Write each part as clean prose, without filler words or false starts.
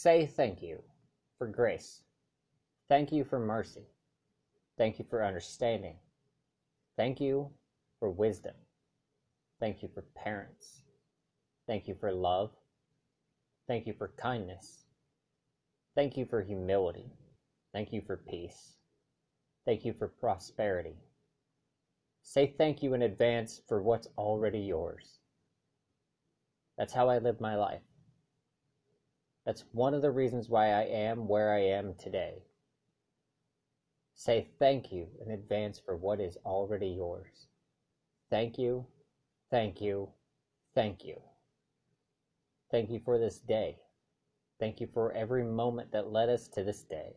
Say thank you for grace. Thank you for mercy. Thank you for understanding. Thank you for wisdom. Thank you for parents. Thank you for love. Thank you for kindness. Thank you for humility. Thank you for peace. Thank you for prosperity. Say thank you in advance for what's already yours. That's how I live my life. That's one of the reasons why I am where I am today. Say thank you in advance for what is already yours. Thank you, thank you, thank you. Thank you for this day. Thank you for every moment that led us to this day.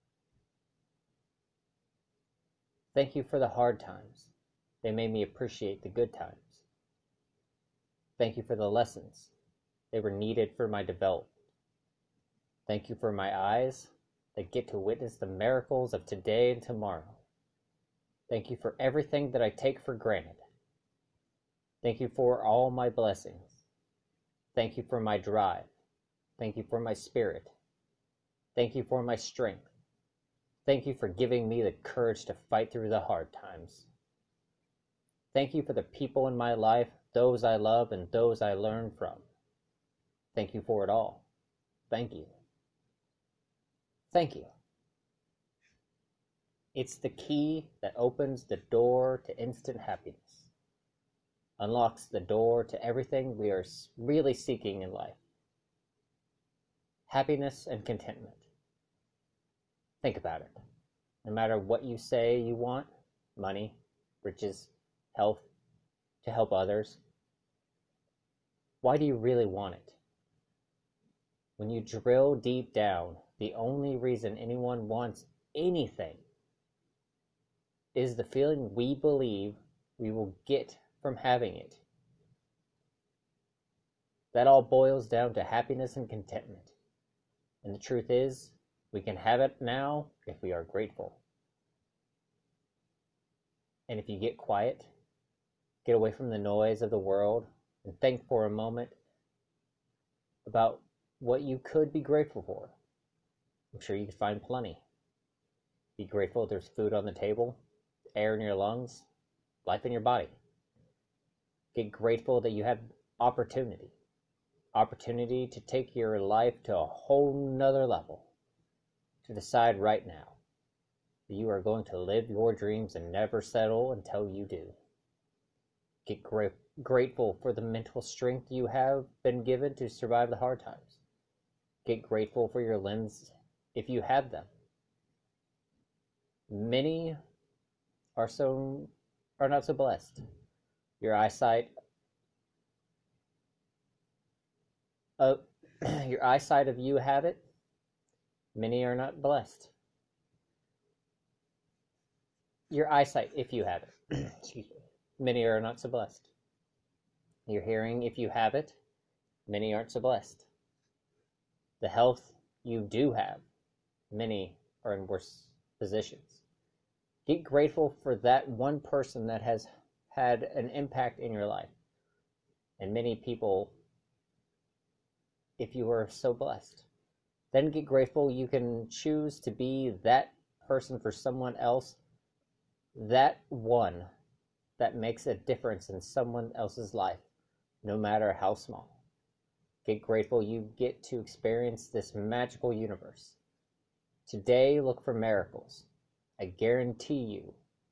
Thank you for the hard times. They made me appreciate the good times. Thank you for the lessons. They were needed for my development. Thank you for my eyes that get to witness the miracles of today and tomorrow. Thank you for everything that I take for granted. Thank you for all my blessings. Thank you for my drive. Thank you for my spirit. Thank you for my strength. Thank you for giving me the courage to fight through the hard times. Thank you for the people in my life, those I love and those I learn from. Thank you for it all. Thank you. Thank you. It's the key that opens the door to instant happiness, unlocks the door to everything we are really seeking in life. Happiness and contentment. Think about it. No matter what you say you want, money, riches, health, to help others, why do you really want it? When you drill deep down, the only reason anyone wants anything is the feeling we believe we will get from having it. That all boils down to happiness and contentment. And the truth is, we can have it now if we are grateful. And if you get quiet, get away from the noise of the world, and think for a moment about what you could be grateful for. I'm sure you can find plenty. Be grateful there's food on the table, air in your lungs, life in your body. Get grateful that you have opportunity. Opportunity to take your life to a whole nother level. To decide right now that you are going to live your dreams and never settle until you do. Get grateful for the mental strength you have been given to survive the hard times. Get grateful for your limbs if you have them. Many are not so blessed. Your eyesight if you have it, many are not blessed. Your eyesight, if you have it, excuse me, many are not so blessed. Your hearing, if you have it, many aren't so blessed. The health you do have, many are in worse positions. Get grateful for that one person that has had an impact in your life. And many people, if you are so blessed. Then get grateful you can choose to be that person for someone else, that one that makes a difference in someone else's life, no matter how small. Get grateful you get to experience this magical universe. Today, look for miracles. I guarantee,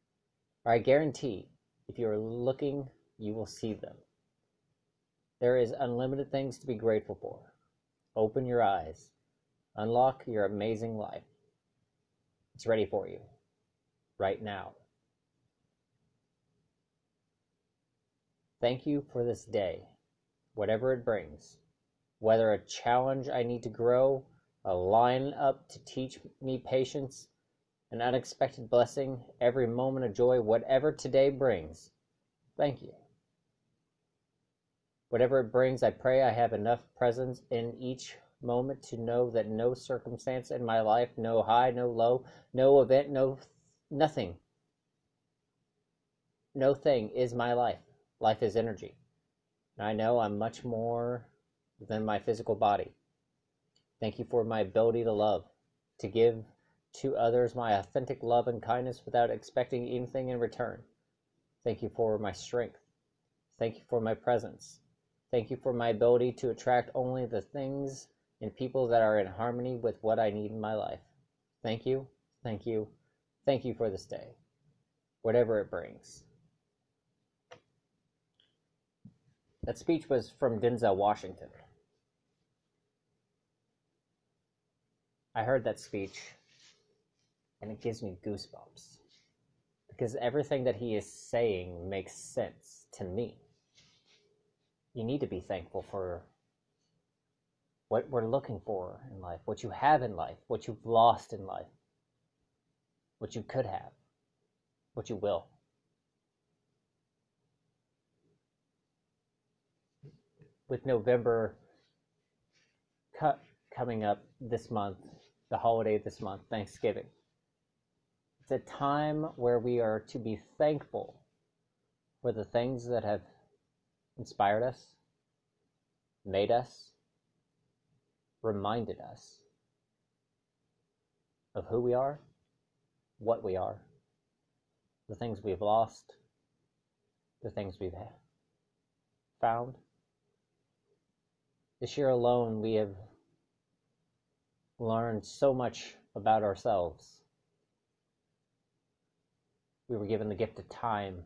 if you are looking, you will see them. There is unlimited things to be grateful for. Open your eyes. Unlock your amazing life. It's ready for you. Right now. Thank you for this day, whatever it brings. Whether a challenge I need to grow, a line up to teach me patience, an unexpected blessing, every moment of joy, whatever today brings. Thank you. Whatever it brings, I pray I have enough presence in each moment to know that no circumstance in my life, no high, no low, no event, nothing, no thing is my life. Life is energy. And I know I'm much more than my physical body. Thank you for my ability to love, to give to others my authentic love and kindness without expecting anything in return. Thank you for my strength. Thank you for my presence. Thank you for my ability to attract only the things and people that are in harmony with what I need in my life. Thank you, thank you, thank you for this day, whatever it brings. That speech was from Denzel Washington. I heard that speech, and it gives me goosebumps, because everything that he is saying makes sense to me. You need to be thankful for what we're looking for in life, what you have in life, what you've lost in life, what you could have, what you will. With November coming up this month, the holiday this month, Thanksgiving, it's a time where we are to be thankful for the things that have inspired us, made us, reminded us of who we are, what we are, the things we've lost, the things we've found. This year alone, we have learned so much about ourselves. We were given the gift of time.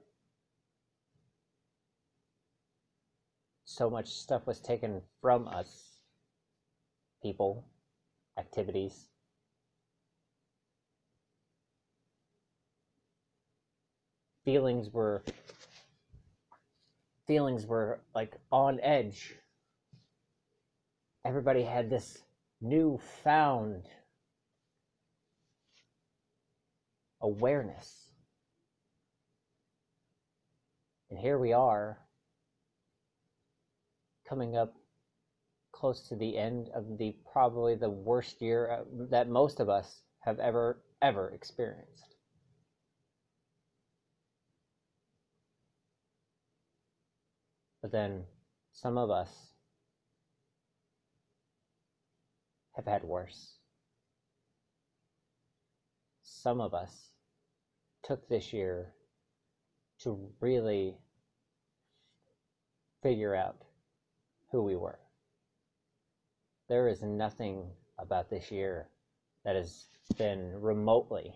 So much stuff was taken from us. People, activities. Feelings were like on edge. Everybody had this newfound awareness. And here we are, coming up close to the end of probably the worst year that most of us have ever experienced. But then some of us have had worse. Some of us took this year to really figure out who we were. There is nothing about this year that has been remotely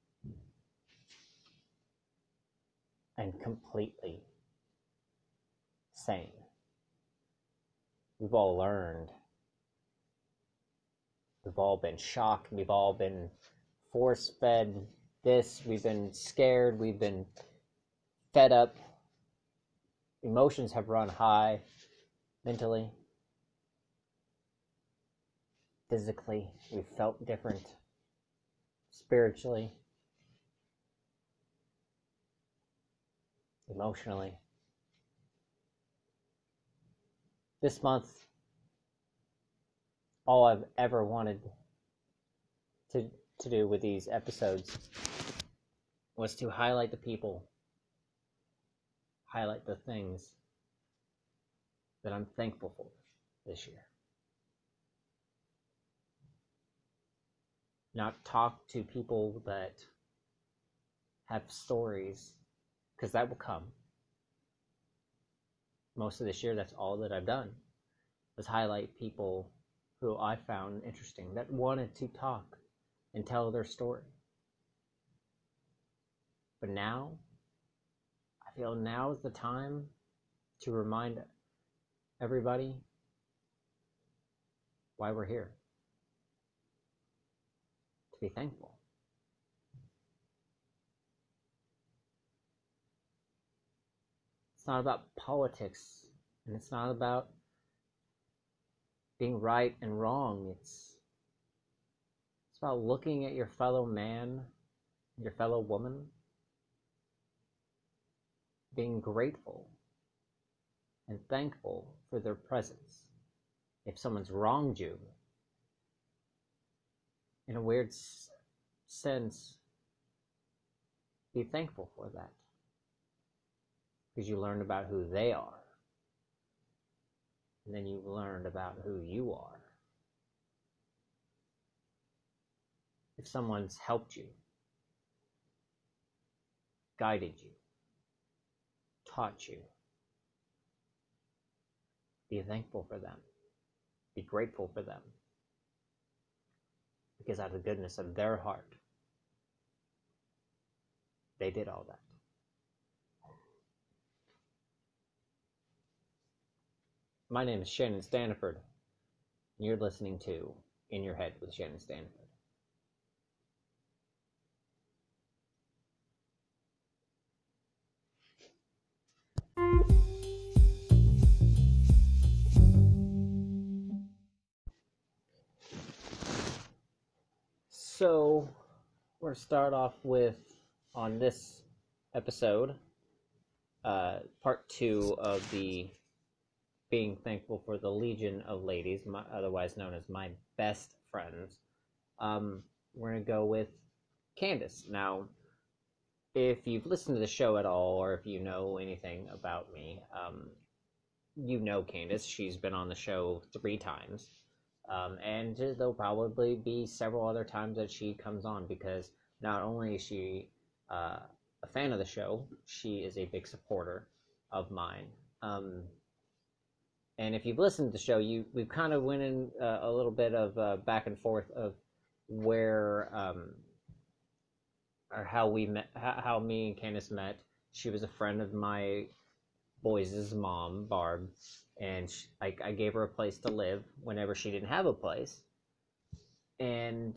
and completely sane. We've all learned. We've all been shocked. We've all been force-fed this. We've been scared. We've been fed up. Emotions have run high, mentally, physically. We've felt different, spiritually, emotionally. This month, all I've ever wanted to do with these episodes was to highlight the people, highlight the things that I'm thankful for this year. Not talk to people that have stories, because that will come. Most of this year, that's all that I've done, was highlight people who I found interesting, that wanted to talk and tell their story. But now, I feel now is the time to remind everybody why we're here. To be thankful. It's not about politics, and it's not about being right and wrong. It's about looking at your fellow man, your fellow woman, being grateful and thankful for their presence. If someone's wronged you, in a weird sense, be thankful for that, because you learned about who they are, and then you learned about who you are. if someone's helped you, guided you, taught you, be thankful for them. Be grateful for them. Because out of the goodness of their heart, they did all that. My name is Shannon Stanford, and you're listening to In Your Head with Shannon Stanford. So, we're going to start off with, on this episode, part 2 of the being thankful for the Legion of Ladies, otherwise known as my best friends. We're going to go with Candace. Now, if you've listened to the show at all, or if you know anything about me, you know Candace. She's been on the show 3 times. And there'll probably be several other times that she comes on, because not only is she a fan of the show, she is a big supporter of mine. And if you've listened to the show, we've kind of went in a little bit of back and forth of where or how we met, how me and Candace met. She was a friend of my boys' mom, Barb, and I gave her a place to live whenever she didn't have a place. And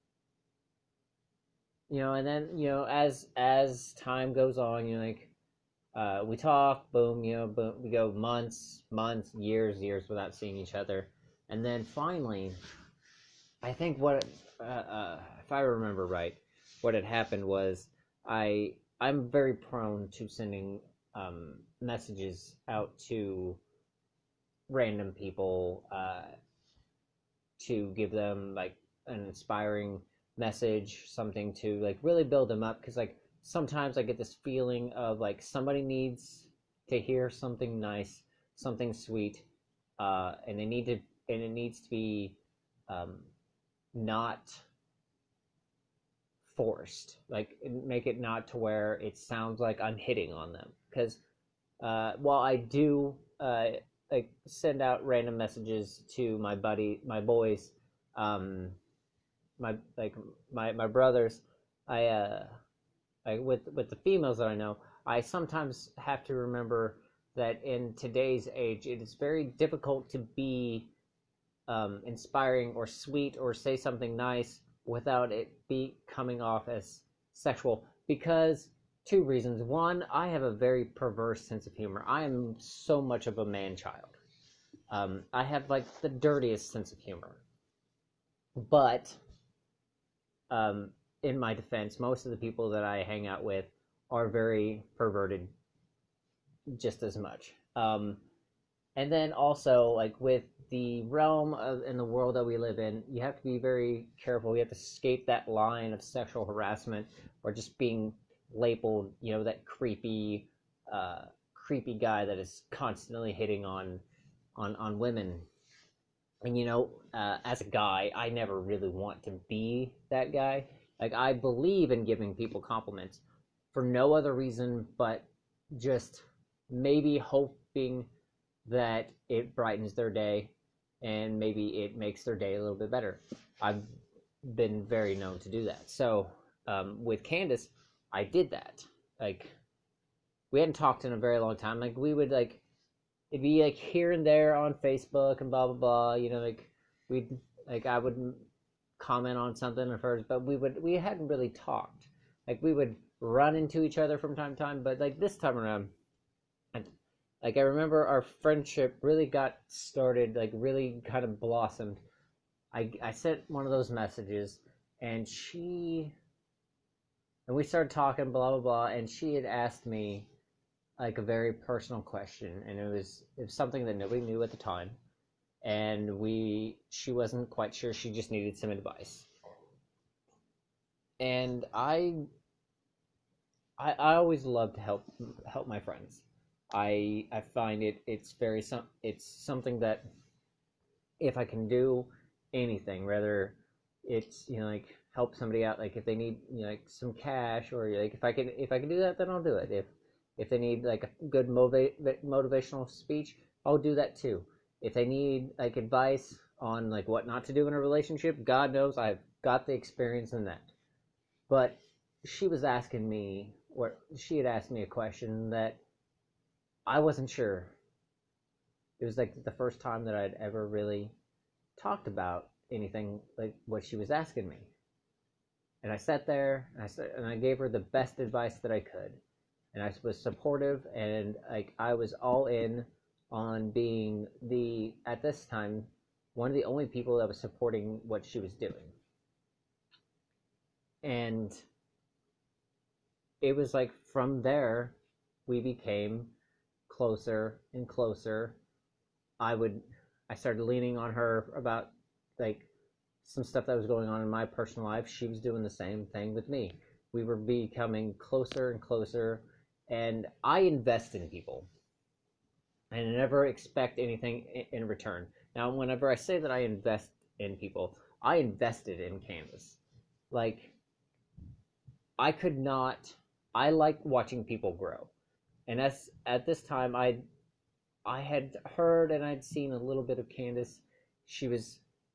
and then as time goes on, we talk, boom, boom, we go months, years without seeing each other, and then finally, I think what if I remember right, what had happened was I'm very prone to sending messages out to random people to give them like an inspiring message, something to like really build them up, because like sometimes I get this feeling of like somebody needs to hear something nice, something sweet, and it needs to be not forced. Like, make it not to where it sounds like I'm hitting on them. Because while I do like send out random messages to my boys, my brothers, I with the females that I know, I sometimes have to remember that in today's age, it is very difficult to be inspiring or sweet or say something nice without it be coming off as sexual, because 2 reasons. One, I have a very perverse sense of humor. I am so much of a man-child. I have like the dirtiest sense of humor. But in my defense, most of the people that I hang out with are very perverted just as much. And then also, like, with the realm of in the world that we live in, you have to be very careful. You have to escape that line of sexual harassment or just being labeled, that creepy guy that is constantly hitting on women. And as a guy, I never really want to be that guy. Like, I believe in giving people compliments for no other reason but just maybe hoping that it brightens their day and maybe it makes their day a little bit better. I've been very known to do that. So with Candace, I did that. Like, we hadn't talked in a very long time. Like, we would like, it'd be like here and there on Facebook and blah blah blah. We'd like, I would comment on something of hers, but we hadn't really talked. Like, we would run into each other from time to time, but like this time around, like, I remember our friendship really got started, like really kind of blossomed. I sent one of those messages, and we started talking, blah blah blah, and she had asked me like a very personal question, and it was something that nobody knew at the time, and she wasn't quite sure. She just needed some advice, and I always love to help my friends. I find it's something that if I can do anything, whether it's like help somebody out, like if they need, you know, like some cash, or like if I can do that, then I'll do it. If they need like a good motivational speech, I'll do that too. If they need like advice on like what not to do in a relationship, God knows I've got the experience in that. But she was asking me, or she had asked me a question that I wasn't sure. It was like the first time that I'd ever really talked about anything like what she was asking me. And I sat there and I gave her the best advice that I could. And I was supportive, and like I was all in on being the, at this time, one of the only people that was supporting what she was doing. And it was like from there we became closer and closer. I would I started leaning on her about like some stuff that was going on in my personal life. She was doing the same thing with me. We were becoming closer and closer, and I invest in people and I never expect anything in return. Now, whenever I say that I invest in people, I invested in Candace. Like, I could not. I like watching people grow, and as at this time, I had heard and I'd seen a little bit of Candace. She was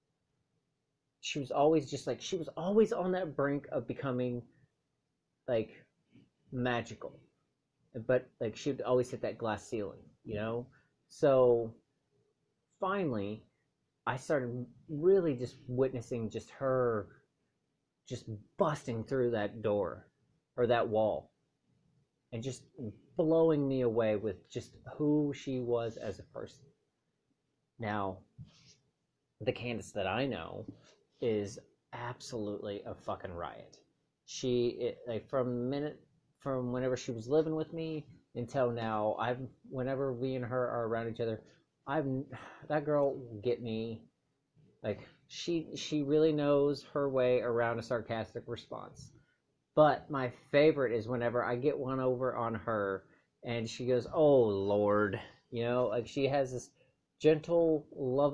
she was always just like she was always on that brink of becoming like magical, but like she'd always hit that glass ceiling, you know. So finally, I started really just witnessing just her just busting through that door or that wall and just blowing me away with just who she was as a person. Now, the Candace that I know is absolutely a fucking riot. Like from whenever she was living with me until now, I've whenever we and her are around each other, I've that girl will get me. Like she really knows her way around a sarcastic response. But my favorite is whenever I get one over on her and she goes, "Oh Lord," you know, like she has this gentle,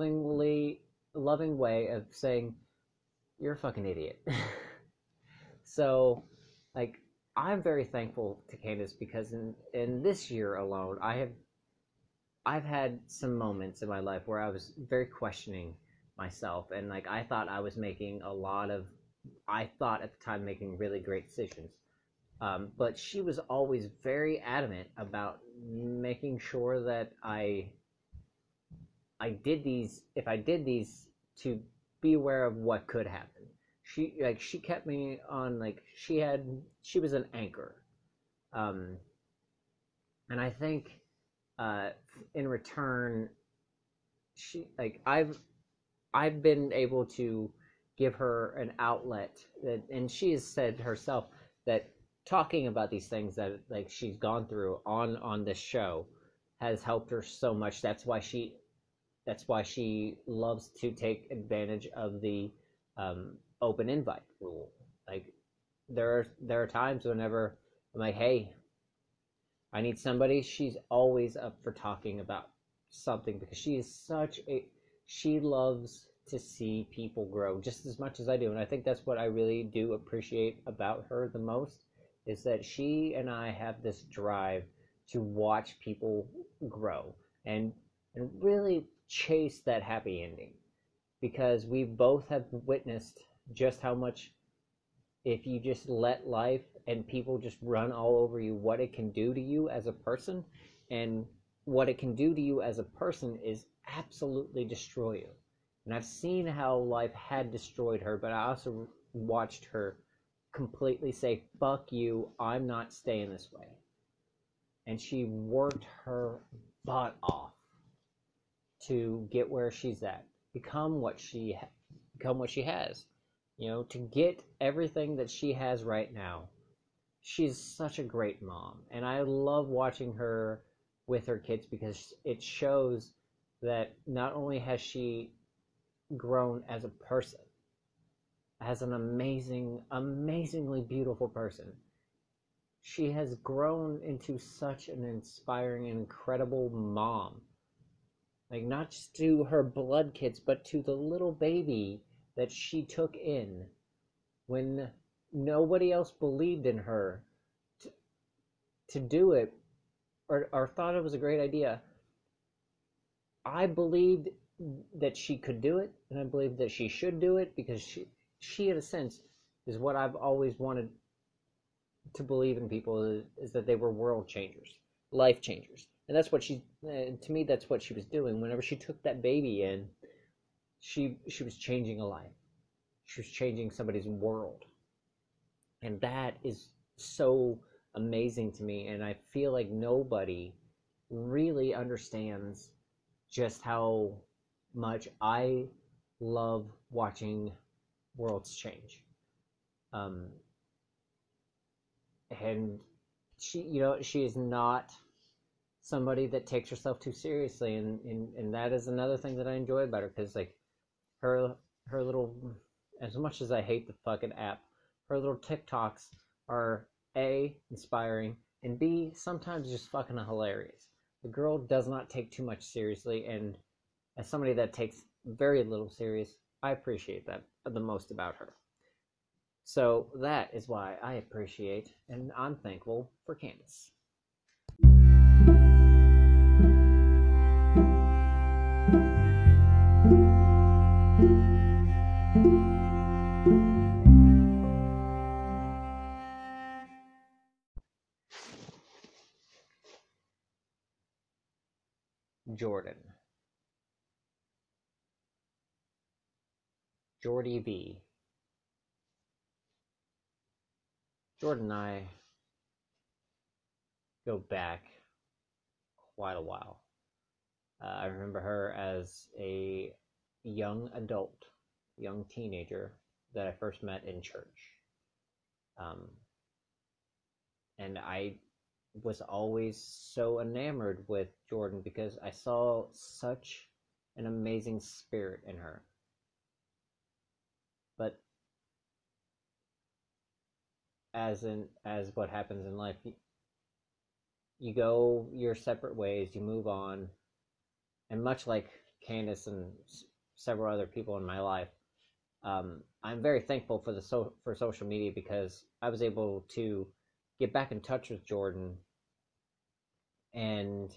loving way of saying, "You're a fucking idiot." So, like, I'm very thankful to Candace because in this year alone, I've had some moments in my life where I was very questioning myself, and like I thought I was making a lot of, I thought at the time making really great decisions. But she was always very adamant about making sure that I did these, if I did these, to be aware of what could happen. She kept me on, like she was an anchor. Um, and I think uh, in return, she like I've been able to give her an outlet that, and she has said herself that talking about these things that like she's gone through on this show has helped her so much. That's why she loves to take advantage of the open invite rule. Like there are times whenever I'm like, hey, I need somebody. She's always up for talking about something because she loves to see people grow just as much as I do. And I think that's what I really do appreciate about her the most is that she and I have this drive to watch people grow and really chase that happy ending because we both have witnessed just how much, if you just let life and people just run all over you, what it can do to you as a person. And what it can do to you as a person is absolutely destroy you. And I've seen how life had destroyed her, but I also watched her completely say, fuck you, I'm not staying this way. And she worked her butt off to get where she's at, become what she has, you know, to get everything that she has right now. She's such a great mom, and I love watching her with her kids because it shows that not only has she grown as a person, as an amazingly beautiful person, she has grown into such an inspiring and incredible mom. Like, not just to her blood kids, but to the little baby that she took in. when nobody else believed in her to, to do it, or thought it was a great idea. I believed that she could do it, and I believed that she should do it because she in a sense, is what I've always wanted to believe in people is that they were world changers, life changers, and that's what she. To me, that's what she was doing. Whenever she took that baby in, she was changing a life. She was changing somebody's world, and that is so amazing to me. And I feel like nobody really understands just how much I love watching worlds change. Um, and she is not somebody that takes herself too seriously, and that is another thing that I enjoy about her, because like her her little, as much as I hate the fucking app, her little TikToks are A, inspiring, and B, sometimes just fucking hilarious. The girl does not take too much seriously, and as somebody that takes very little serious, I appreciate that the most about her. So that is why I appreciate and I'm thankful for Candace. Jordan. Jordy V. Jordan and I go back quite a while. I remember her as a young adult, young teenager that I first met in church. Um, and I was always so enamored with Jordan because I saw such an amazing spirit in her. But as what happens in life, you go your separate ways, you move on, and much like Candace and several other people in my life, I'm very thankful for for social media because I was able to get back in touch with Jordan, and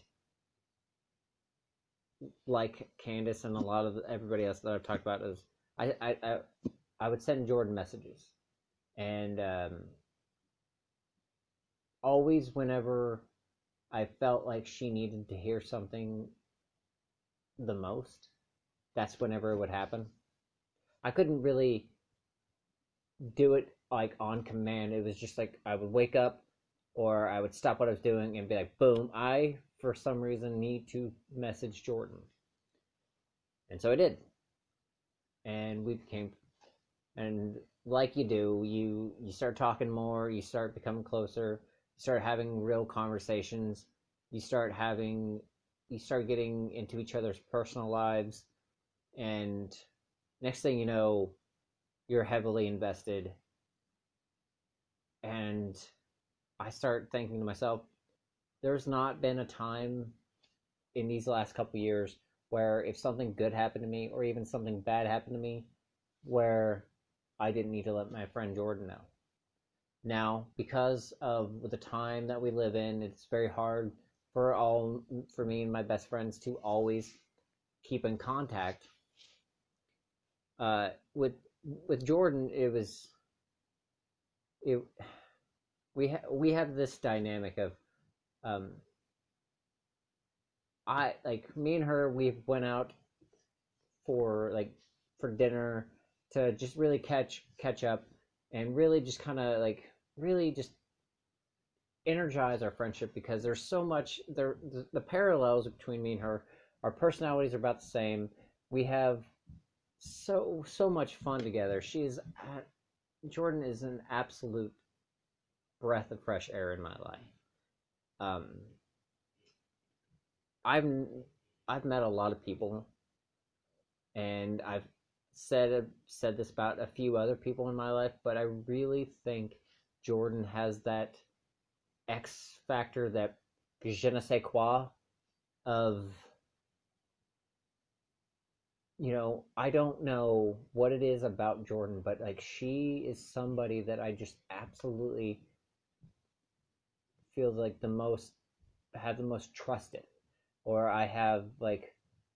like Candace and a lot of everybody else that I've talked about is I I I, I would send Jordan messages, and always whenever I felt like she needed to hear something the most, that's whenever it would happen. I couldn't really do it like on command. It was just like I would wake up or I would stop what I was doing and be like, boom, I for some reason need to message Jordan. And so I did. And we became, and like you do, you start talking more, you start becoming closer, you start having real conversations, you start having you start getting into each other's personal lives, and next thing you know, you're heavily invested. And I start thinking to myself, there's not been a time in these last couple years where if something good happened to me or even something bad happened to me, where I didn't need to let my friend Jordan know. Now, because of the time that we live in, it's very hard for me and my best friends to always keep in contact. With Jordan, it we have this dynamic of um, I like me and her. We went out for for dinner to just really catch up and really just kind of like really just energize our friendship because there's so much there the parallels between me and her. Our personalities are about the same. We have so much fun together. Jordan is an absolute breath of fresh air in my life. um i've I've met a lot of people, and I've said this about a few other people in my life, but I really think Jordan has that X factor, that je ne sais quoi of I don't know what it is about Jordan, but like she is somebody that I just absolutely feel like have the most trust in, or I have like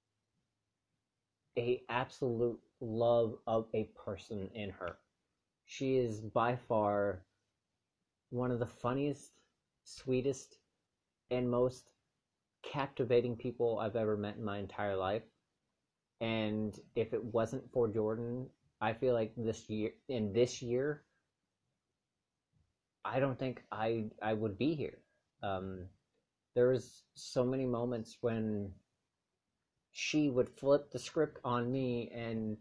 a absolute love of a person in her. She is by far one of the funniest, sweetest, and most captivating people I've ever met in my entire life. And if it wasn't for Jordan, I feel like this year, I don't think I would be here. Um, there was so many moments when she would flip the script on me and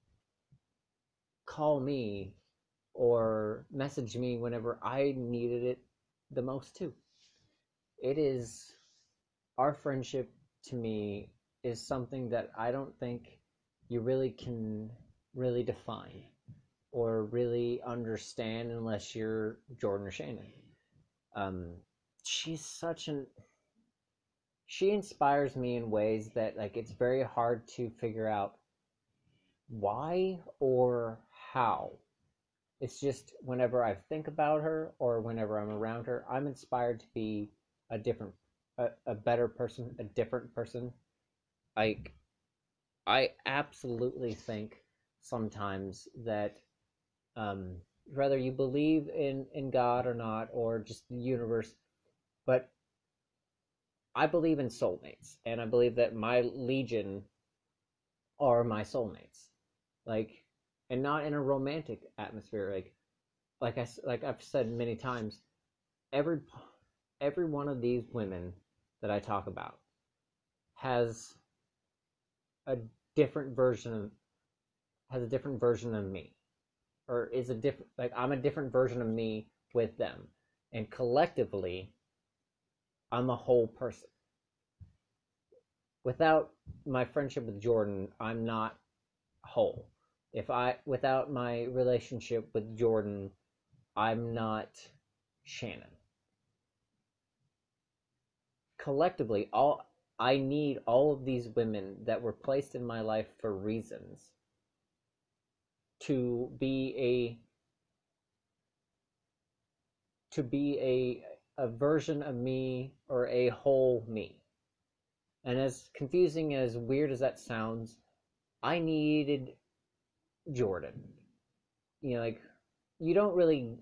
call me or message me whenever I needed it the most too. It is our friendship to me is something that I don't think you really can really define or really understand unless you're Jordan or Shannon. Um, she's such an she inspires me in ways that like it's very hard to figure out why or how. It's just whenever I think about her or whenever I'm around her, I'm inspired to be a better person, a different person. Like I absolutely think sometimes that um, whether you believe in God or not, or just the universe, but I believe in soulmates, and I believe that my legion are my soulmates, like, and not in a romantic atmosphere, like I've said many times, every every one of these women that I talk about has a different version of has a different version of me, or is a different like I'm a different version of me with them, and collectively I'm a whole person. Without my friendship with Jordan, I'm not whole. If I Without my relationship with Jordan, I'm not Shannon. Collectively, all I need all of these women that were placed in my life for reasons to be a version of me or a whole me. And as confusing as weird as that sounds, I needed Jordan. Like you don't really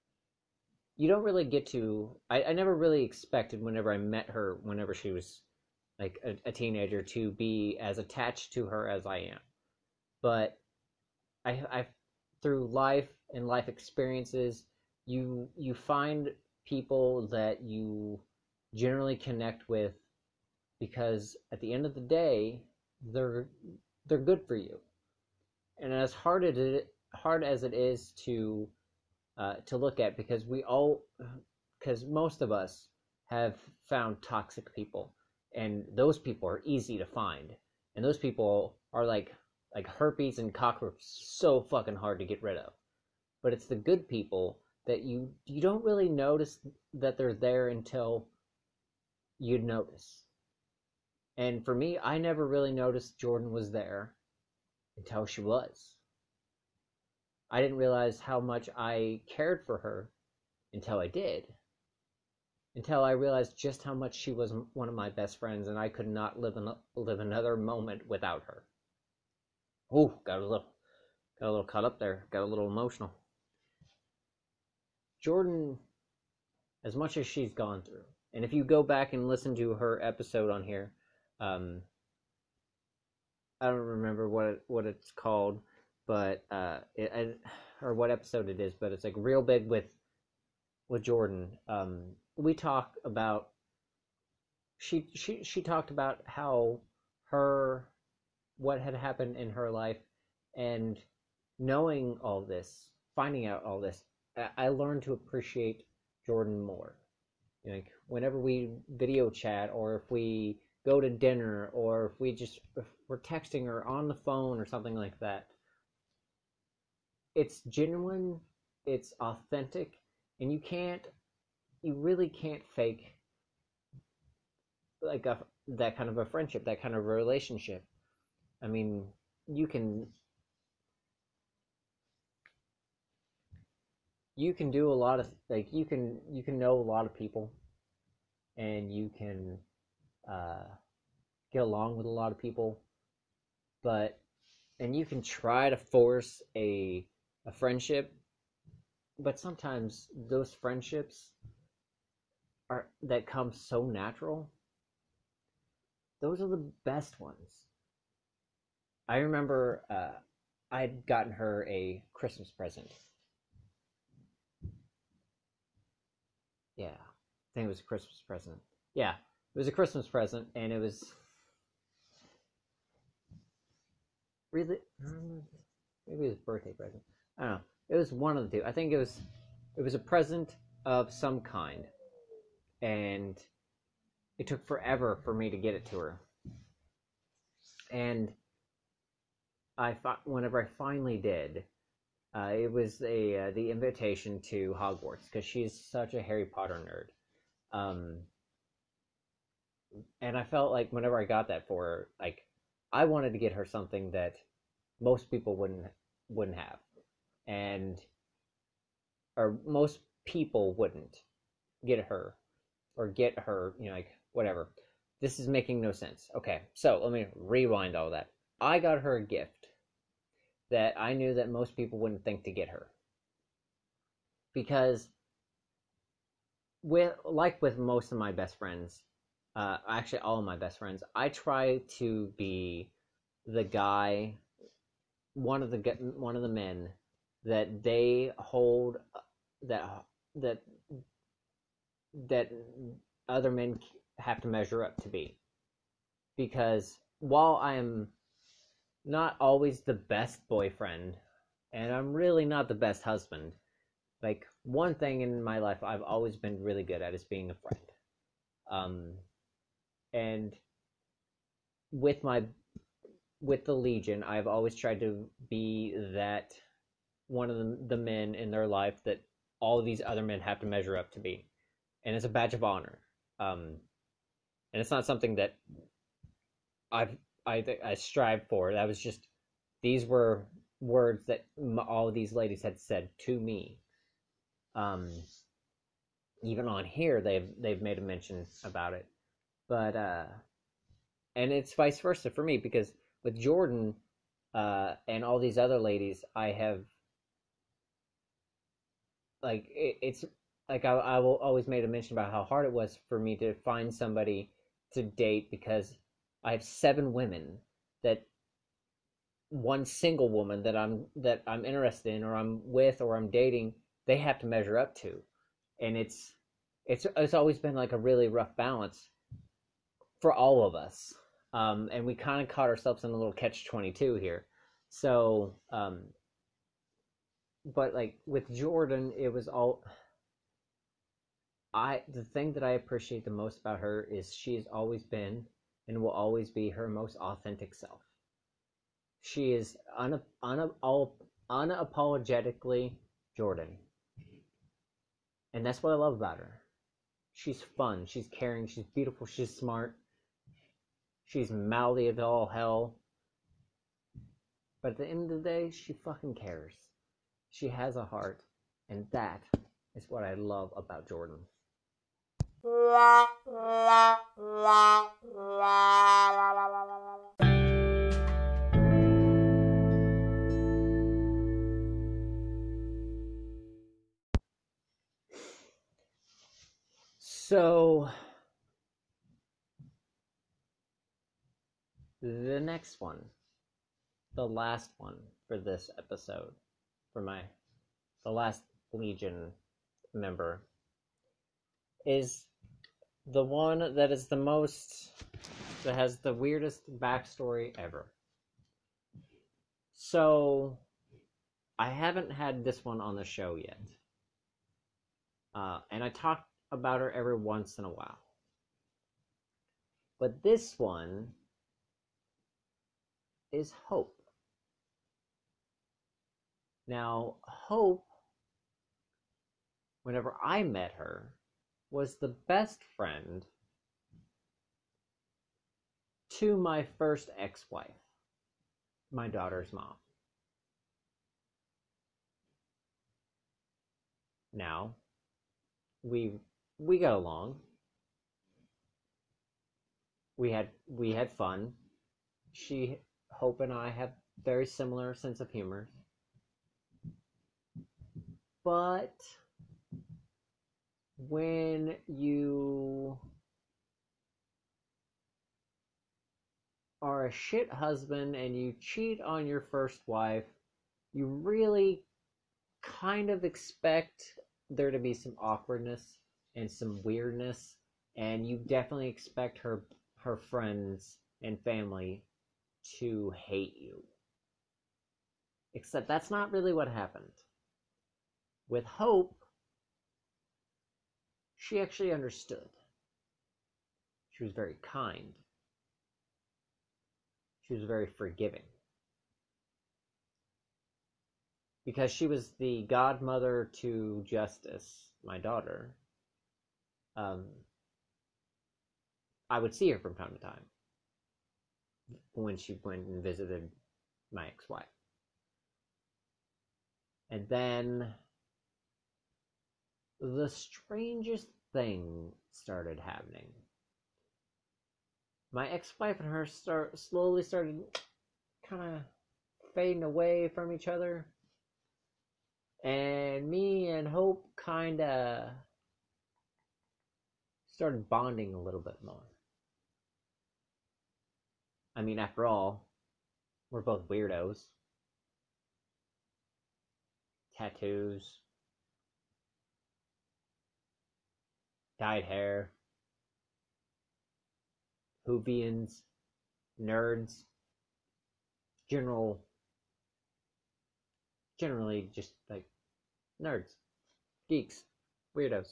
get to I never really expected whenever I met her whenever she was like a teenager to be as attached to her as I am. But I through life and life experiences, you find people that you generally connect with because at the end of the day, they're they're good for you. And as hard as it is to look at, because most of us have found toxic people, and those people are easy to find, and those people are like herpes and cockroaches, so fucking hard to get rid of. But it's the good people that you don't really notice that they're there until you notice. And for me, I never really noticed Jordan was there until she was. I didn't realize how much I cared for her until I did. Until I realized just how much she was one of my best friends, and I could not live another moment without her. Ooh, got a little caught up there. Got a little emotional. Jordan, as much as she's gone through, and if you go back and listen to her episode on here, um, I don't remember what it's called, but or what episode it is, but it's like real big with Jordan. We talk about she talked about how her what had happened in her life, and knowing all this, finding out all this, I learned to appreciate Jordan more. Like whenever we video chat, or if we go to dinner, or if we're texting or on the phone or something like that, it's genuine, it's authentic, and you really can't fake like that kind of a friendship, that kind of a relationship. I mean, you can do a lot of, like, you can know a lot of people, and you can uh, get along with a lot of people, but and you can try to force a friendship, but sometimes those friendships are that come so natural. Those are the best ones. I remember I'd gotten her a Christmas present. Yeah, I think it was a Christmas present. Yeah, it was a Christmas present, and it was really maybe it was a birthday present. I don't know. It was one of the two. I think it was a present of some kind, and it took forever for me to get it to her. And whenever I finally did, it was the invitation to Hogwarts, because she's such a Harry Potter nerd. And I felt like whenever I got that for her, like, I wanted to get her something that most people wouldn't have, and or most people wouldn't get her, like, whatever. This is making no sense. Okay, so let me rewind all that. I got her a gift that I knew that most people wouldn't think to get her, because with most of my best friends, actually all of my best friends, I try to be the guy, one of the men that they hold, that that that other men have to measure up to be. Because while I am not always the best boyfriend, and I'm really not the best husband, like, one thing in my life I've always been really good at is being a friend. And with my with the Legion, I've always tried to be that one of the men in their life that all of these other men have to measure up to be, and it's a badge of honor. And it's not something that I've I strive for. That was just, these were words that all of these ladies had said to me. Even on here, they've made a mention about it, but and it's vice versa for me, because with Jordan and all these other ladies, I have, like, it's like I will always made a mention about how hard it was for me to find somebody to date, because I have 7 women that one single woman that I'm interested in, or I'm with, or I'm dating, they have to measure up to. And it's always been like a really rough balance for all of us. And we kind of caught ourselves in a little catch-22 here. So but like with Jordan, it was all, the thing that I appreciate the most about her is she has always been and will always be her most authentic self. She is unapologetically Jordan. And that's what I love about her. She's fun, she's caring, she's beautiful, she's smart, she's mouthy as all hell. But at the end of the day, she fucking cares. She has a heart. And that is what I love about Jordan. So, the next one, the last one for this episode, for the last Legion member, is the one that is that has the weirdest backstory ever. So, I haven't had this one on the show yet. And I talk about her every once in a while. But this one is Hope. Now, Hope, whenever I met her, was the best friend to my first ex-wife. my daughter's mom. Now, we got along. We had fun. Hope and I have very similar sense of humor. But when you are a shit husband and you cheat on your first wife, you really kind of expect there to be some awkwardness and some weirdness, and you definitely expect her friends and family to hate you. Except that's not really what happened. With Hope, she actually understood. She was very kind. She was very forgiving. Because she was the godmother to Justice, my daughter, I would see her from time to time when she went and visited my ex-wife. And then the strangest thing started happening. My ex-wife and her slowly started kind of fading away from each other. And me and Hope kind of started bonding a little bit more. I mean, after all, we're both weirdos. Tattoos. Dyed hair. Hoovians. Nerds. Generally just like nerds. Geeks. Weirdos.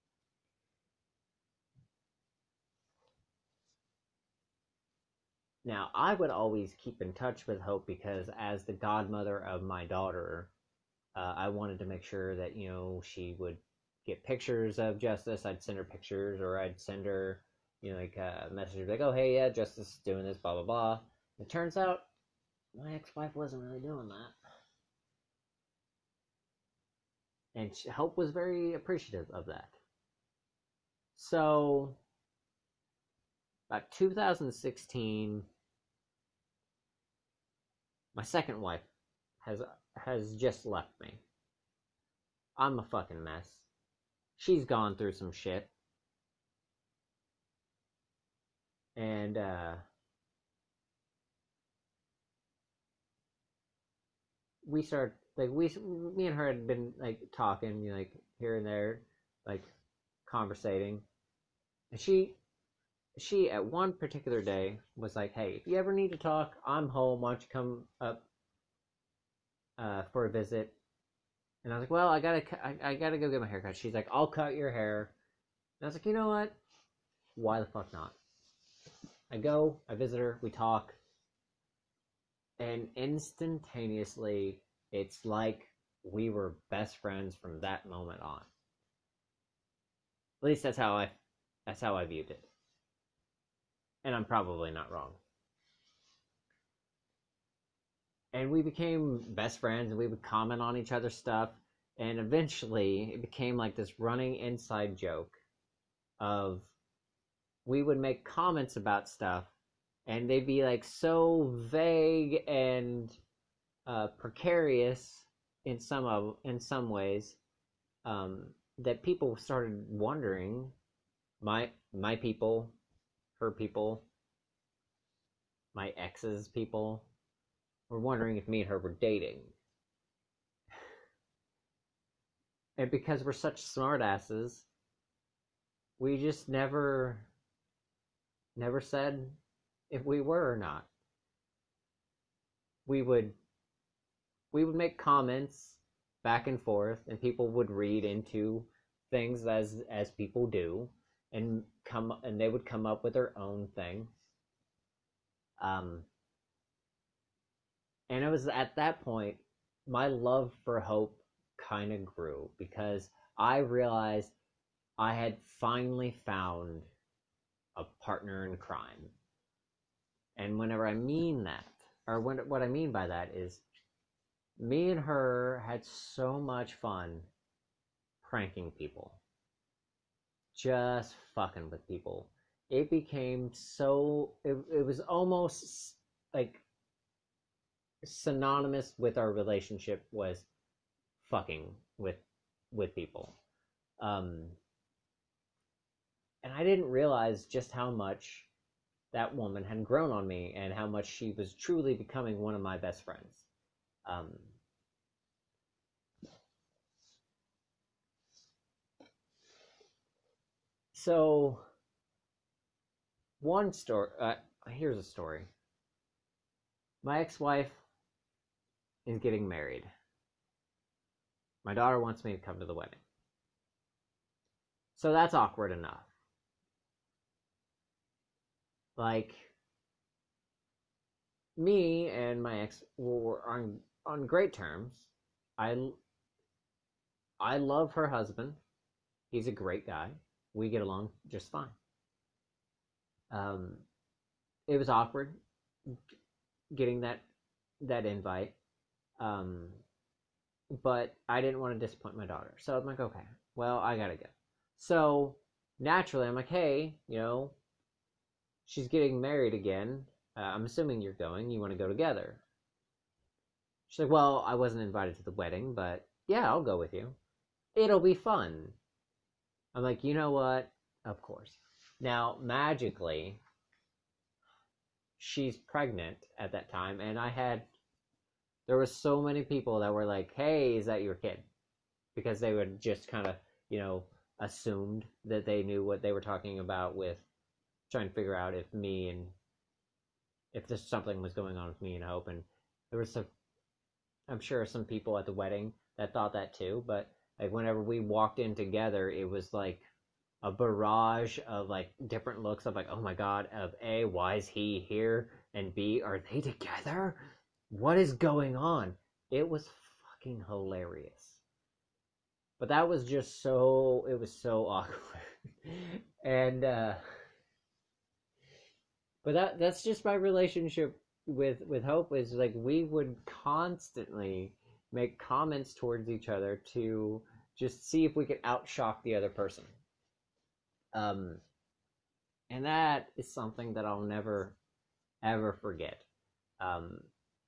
Now, I would always keep in touch with Hope because as the godmother of my daughter, I wanted to make sure that, she would get pictures of Justice. I'd send her pictures, or I'd send her, like messages like, oh, hey, yeah, Justice is doing this, blah, blah, blah. It turns out my ex-wife wasn't really doing that. And Hope was very appreciative of that. So, about 2016, my second wife has just left me. I'm a fucking mess. She's gone through some shit. And we started me and her had been like talking, like here and there, like conversating. And she at one particular day was like, hey, if you ever need to talk, I'm home, why don't you come up for a visit? And I was like, well, I gotta go get my hair cut. She's like, I'll cut your hair. And I was like, you know what? Why the fuck not? I go, I visit her, we talk, and instantaneously, it's like we were best friends from that moment on. At least that's how I viewed it. And I'm probably not wrong. And we became best friends, and we would comment on each other's stuff, and eventually it became like this running inside joke of we would make comments about stuff, and they'd be like so vague and precarious in some ways, that people started wondering, my people, her people, my ex's people, were wondering if me and her were dating. And because we're such smartasses, we just never said if we were or not. We would make comments back and forth, and people would read into things as people do, and they would come up with their own thing. And it was at that point my love for Hope kind of grew, because I realized I had finally found a partner in crime. And whenever I mean that, or what I mean by that is, me and her had so much fun pranking people, just fucking with people. It became so, it was almost like synonymous with our relationship was fucking with people. Um, and I didn't realize just how much that woman had grown on me and how much she was truly becoming one of my best friends. Um, so one story. Here's a story. My ex-wife is getting married. My daughter wants me to come to the wedding. So that's awkward enough. Like, me and my ex were on great terms. I I love her husband. He's a great guy. We get along just fine. Um, it was awkward getting that invite, um, but I didn't want to disappoint my daughter. So I'm like, okay, well, I gotta go. So naturally, I'm like, hey, she's getting married again. I'm assuming you're going. You want to go together? She's like, well, I wasn't invited to the wedding, but yeah, I'll go with you. It'll be fun. I'm like, you know what? Of course. Now, magically, she's pregnant at that time, and there was so many people that were like, hey, is that your kid? Because they would just kind of, assumed that they knew what they were talking about with trying to figure out if there's something was going on with me and Hope. And there was I'm sure some people at the wedding that thought that too, but like whenever we walked in together, it was like a barrage of like different looks of like, oh my god, of A, why is he here? And B, are they together? What is going on? It was fucking hilarious. But that was just it was so awkward. And but that's just my relationship with Hope, is like we would constantly make comments towards each other to just see if we could outshock the other person. Um, and that is something that I'll never ever forget. Um,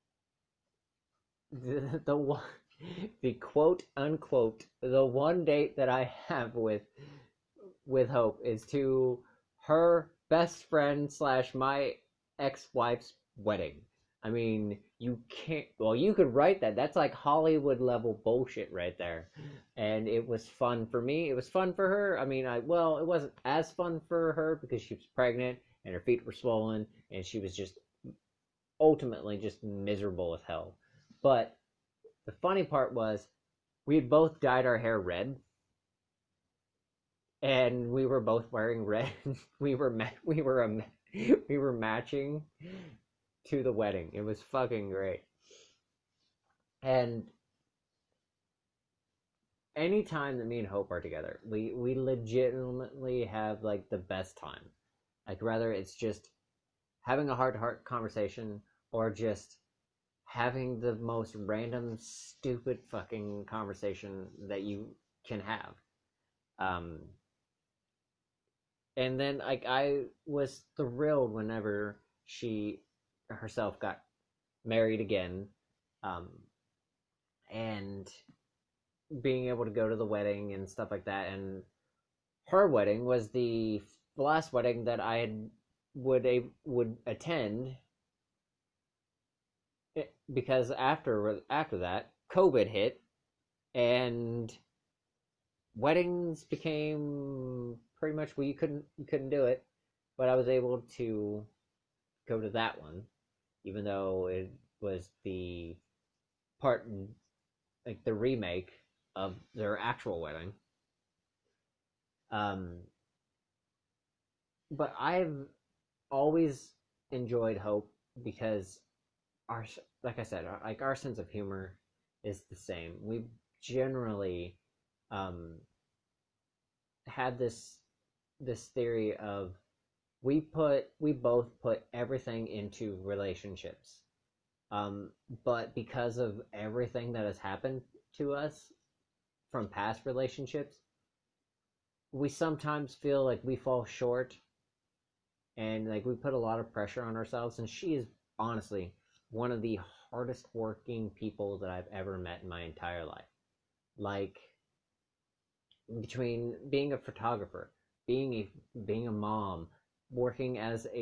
the one, the quote unquote, the one date that I have with Hope is to her best friend slash my ex-wife's wedding. I mean, you can't. Well, you could write that. That's like Hollywood level bullshit right there. And it was fun for me. It was fun for her. I mean, it wasn't as fun for her because she was pregnant and her feet were swollen and she was just ultimately just miserable as hell. But the funny part was we had both dyed our hair red, and we were both wearing red. We were matching to the wedding. It was fucking great. And anytime that me and Hope are together, we legitimately have like the best time. Like whether it's just having a heart to heart conversation or just having the most random stupid fucking conversation that you can have. Um and then like I was thrilled whenever she herself got married again, um and being able to go to the wedding and stuff like that. And her wedding was the last wedding that I had would attend, because after that COVID hit and weddings became pretty much, well, you couldn't do it. But I was able to go to that one, even though it was the part, like the remake of their actual wedding. Um, but I've always enjoyed Hope because our, like I said, like our sense of humor is the same. We generally um, had this theory of we both put everything into relationships. Um, but because of everything that has happened to us from past relationships, we sometimes feel like we fall short and like we put a lot of pressure on ourselves. And she is honestly one of the hardest working people that I've ever met in my entire life. Like, between being a photographer, being a mom, working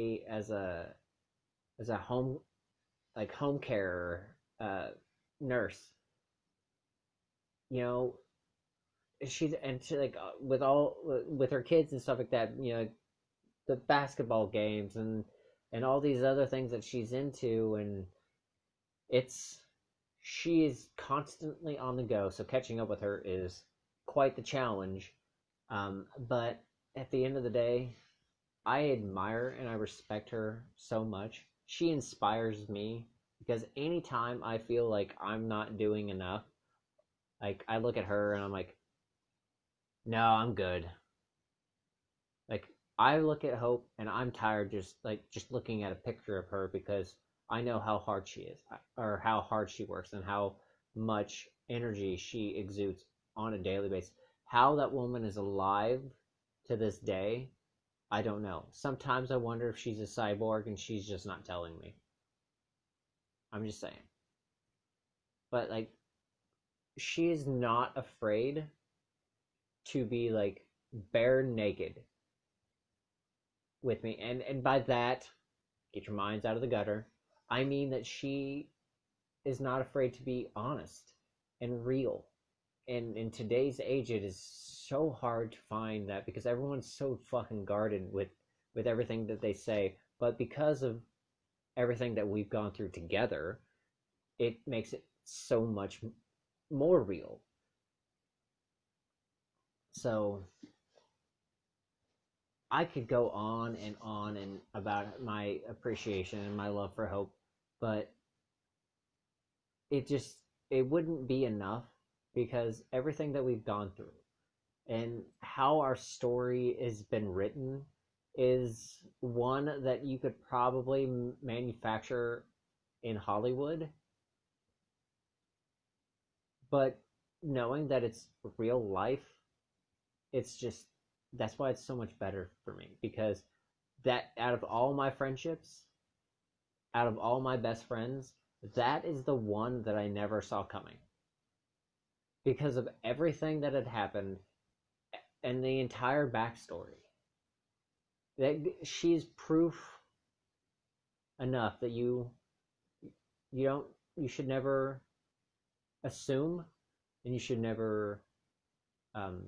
as a home care nurse, you know, she like with her kids and stuff like that, you know, the basketball games and all these other things that she's into, and it's she is constantly on the go, so catching up with her is quite the challenge. But at the end of the day, I admire and I respect her so much. She inspires me because anytime I feel like I'm not doing enough, like I look at her and I'm like, no, I'm good. Like I look at Hope and I'm tired just looking at a picture of her because I know how hard she is or how hard she works and how much energy she exudes on a daily basis. How that woman is alive to this day, I don't know. Sometimes I wonder if she's a cyborg and she's just not telling me. I'm just saying. But like she is not afraid to be like bare naked with me. And by that, get your minds out of the gutter. I mean that she is not afraid to be honest and real. And in today's age, it is so hard to find that because everyone's so fucking guarded with everything that they say. But because of everything that we've gone through together, it makes it so much more real. So I could go on and about my appreciation and my love for Hope, but it just it wouldn't be enough because everything that we've gone through and how our story has been written is one that you could probably manufacture in Hollywood, but knowing that it's real life, it's just that's why it's so much better for me because that out of all my friendships, out of all my best friends, that is the one that I never saw coming because of everything that had happened and the entire backstory. That she's proof enough that you don't you should never assume and you should never um,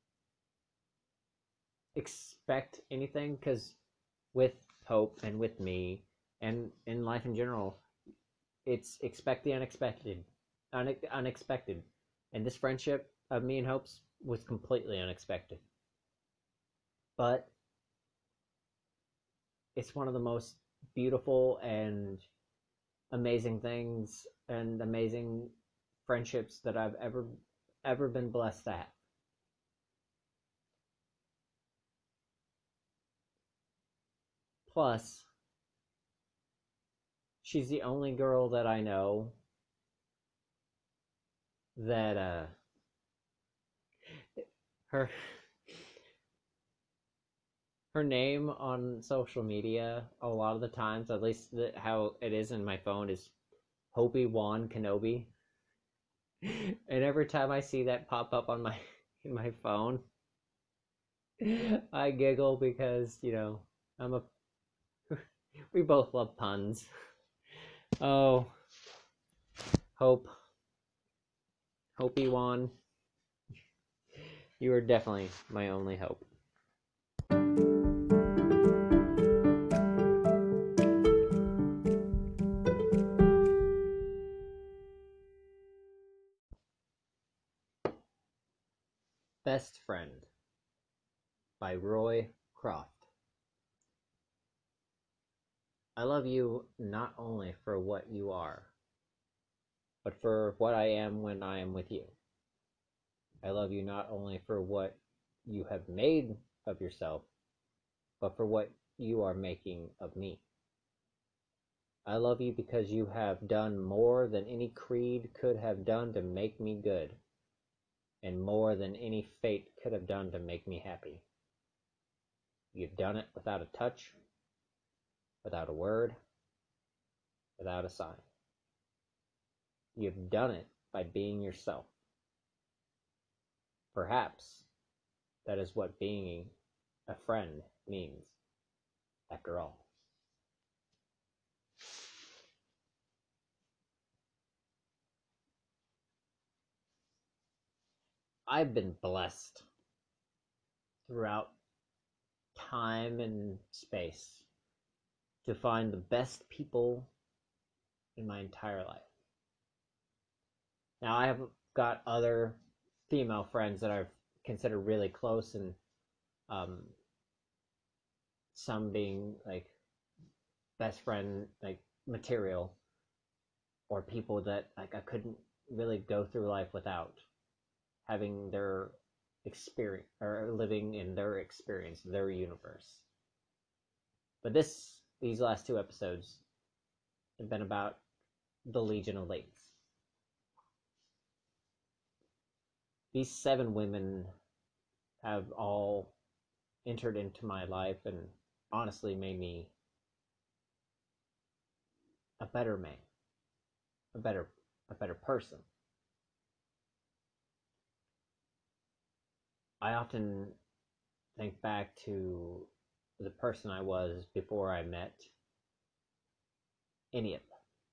expect anything because with Hope and with me and in life in general, it's expect the unexpected, unexpected, and this friendship of me and Hope's was completely unexpected. But it's one of the most beautiful and amazing things and amazing friendships that I've ever been blessed to have. Plus, she's the only girl that I know that her her name on social media a lot of the times, at least how it is in my phone, is Hobie Wan Kenobi. And every time I see that pop up on my in my phone, I giggle because I'm a we both love puns. Oh, Hope, Hopey Wan, you are definitely my only hope. Best Friend by Roy Croft. I love you not only for what you are, but for what I am when I am with you. I love you not only for what you have made of yourself, but for what you are making of me. I love you because you have done more than any creed could have done to make me good, and more than any fate could have done to make me happy. You've done it without a touch, without a word, without a sign. You've done it by being yourself. Perhaps that is what being a friend means, after all. I've been blessed throughout time and space to find the best people in my entire life. Now, I have got other female friends that I've considered really close, and some being like best friend, like material, or people that like I couldn't really go through life without having their experience or living in their experience, their universe. But these last two episodes have been about the Legion of Ladies. These 7 women have all entered into my life and honestly made me a better man, a better person. I often think back to the person I was before I met any of them.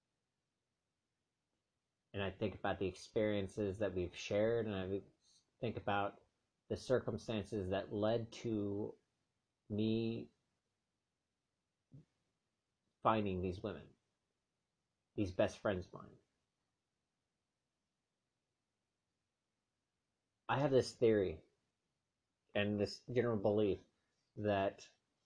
And I think about the experiences that we've shared, and I think about the circumstances that led to me finding these women, these best friends of mine. I have this theory and this general belief that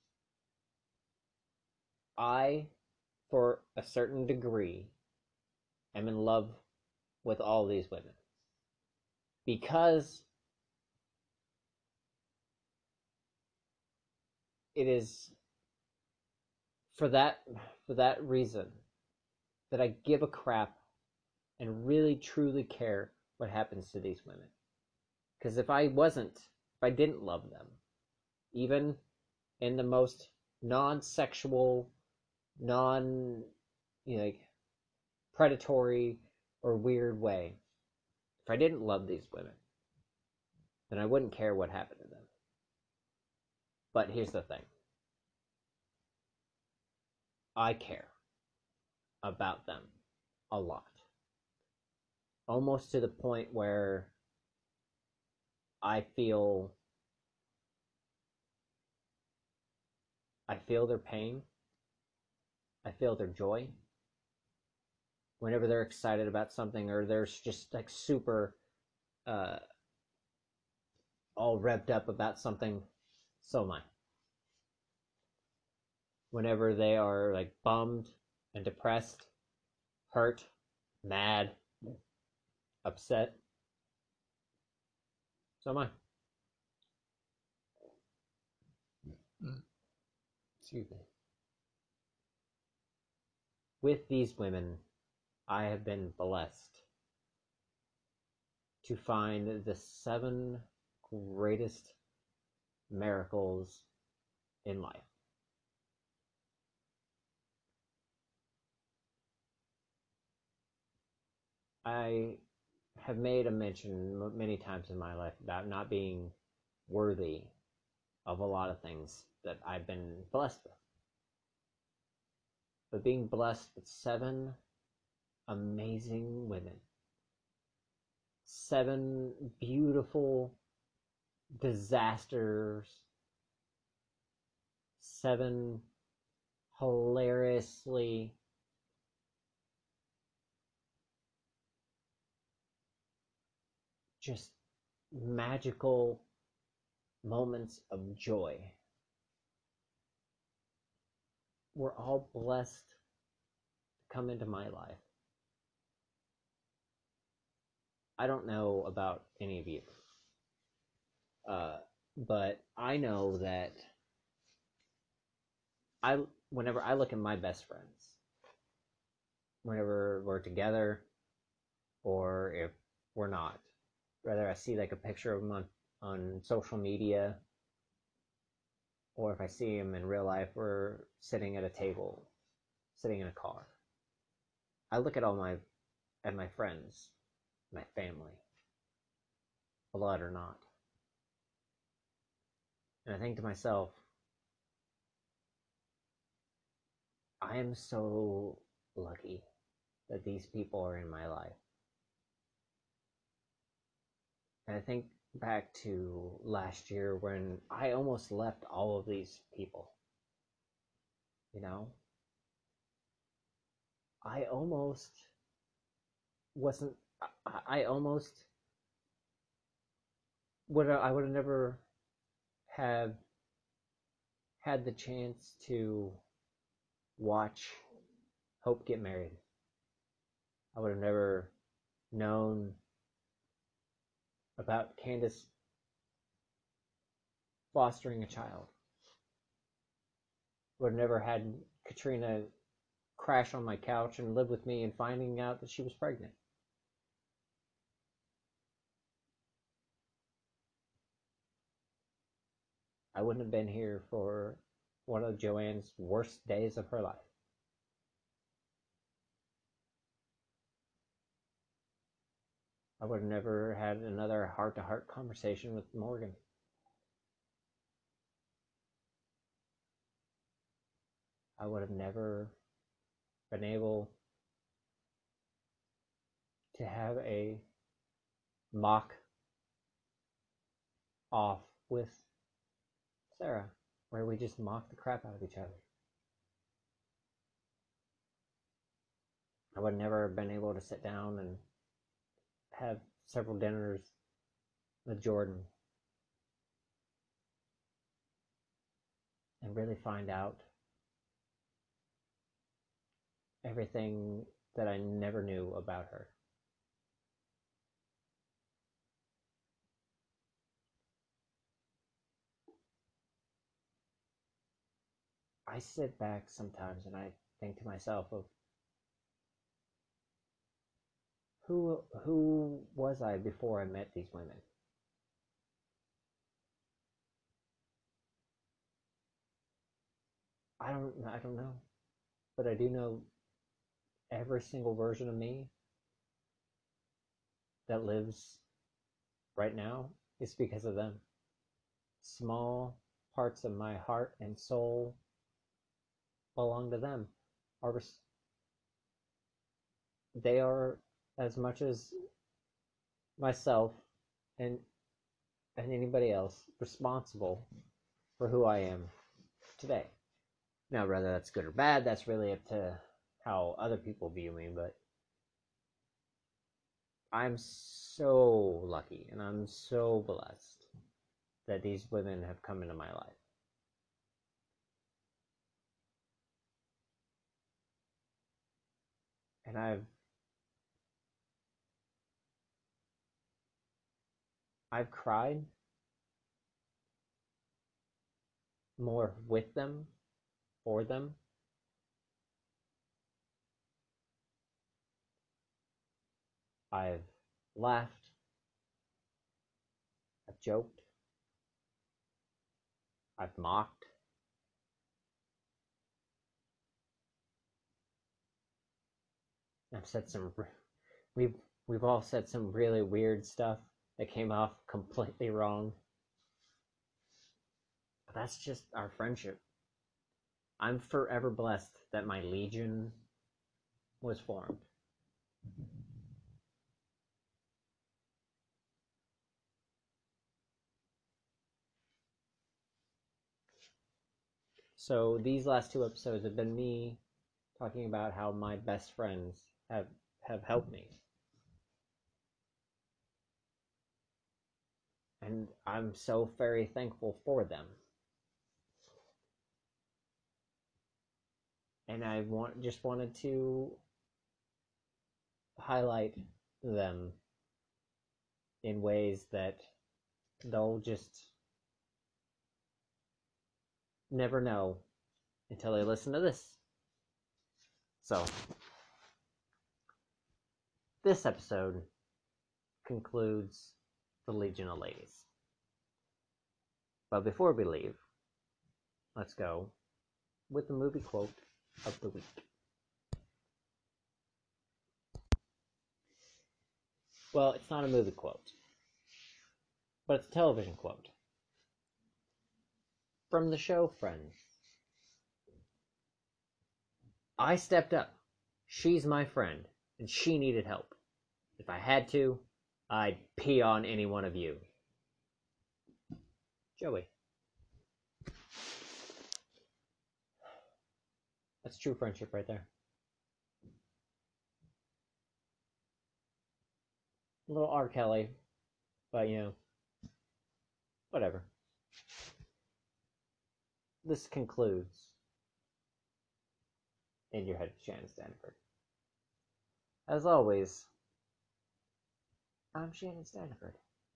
I, for a certain degree, am in love with all these women because it is for that reason that I give a crap and really truly care what happens to these women. Because if I didn't love them, even in the most non-sexual, like predatory or weird way, if I didn't love these women, then I wouldn't care what happened to them. But here's the thing. I care about them a lot. Almost to the point where I feel their pain. I feel their joy. Whenever they're excited about something or they're just like super all revved up about something, so am I. Whenever they are like bummed and depressed, hurt, mad, upset, so am I. Excuse me. With these women, I have been blessed to find the 7 greatest miracles in life. I have made a mention many times in my life about not being worthy of a lot of things that I've been blessed with. But being blessed with 7 amazing women, 7 beautiful disasters, 7 hilariously just magical moments of joy. We're all blessed to come into my life. I don't know about any of you, but I know that whenever I look at my best friends, whenever we're together or if we're not. Whether I see like a picture of him on social media or if I see him in real life, we're sitting at a table, sitting in a car. I look at my friends, my family, blood or not. And I think to myself, I am so lucky that these people are in my life. And I think back to last year when I almost left all of these people. You know? I almost wasn't I almost I would have never have had the chance to watch Hope get married. I would have never known about Candace fostering a child. Would have never had Katrina crash on my couch and live with me and finding out that she was pregnant. I wouldn't have been here for one of Joanne's worst days of her life. I would have never had another heart-to-heart conversation with Morgan. I would have never been able to have a mock off with Sarah, where we just mock the crap out of each other. I would have never been able to sit down and have several dinners with Jordan and really find out everything that I never knew about her. I sit back sometimes and I think to myself of who was I before I met these women? I don't know. But I do know every single version of me that lives right now is because of them. Small parts of my heart and soul belong to them. They are as much as myself and anybody else responsible for who I am today. Now, whether that's good or bad, that's really up to how other people view me, but I'm so lucky and I'm so blessed that these women have come into my life. And I've cried more with them, for them. I've laughed. I've joked. I've mocked. I've said some. We've all said some really weird stuff that came off completely wrong. But that's just our friendship. I'm forever blessed that my legion was formed. So these last two episodes have been me talking about how my best friends have helped me. And I'm so very thankful for them. And I just wanted to highlight them in ways that they'll just never know until they listen to this. So, this episode concludes the Legion of Ladies. But before we leave, let's go with the movie quote of the week. Well, it's not a movie quote, but it's a television quote. From the show Friends. I stepped up. She's my friend, and she needed help. If I had to, I'd pee on any one of you. Joey. That's true friendship right there. A little R. Kelly, but whatever. This concludes In Your Head with Shannon Stanford. As always, I'm Shannon Stanford.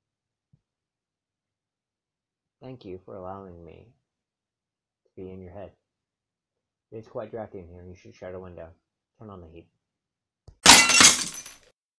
Thank you for allowing me to be in your head. It's quite drafty in here. You should shut a window. Turn on the heat.